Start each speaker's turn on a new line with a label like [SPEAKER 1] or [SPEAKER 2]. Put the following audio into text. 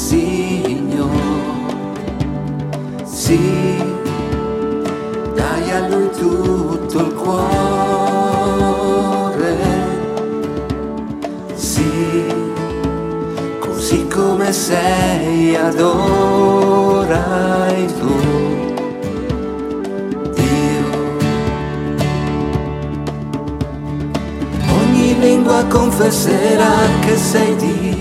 [SPEAKER 1] Signore, sì, dai a Lui tutto il cuore, sì, così come sei adorai tu, Dio. Ogni lingua confesserà che sei Dio.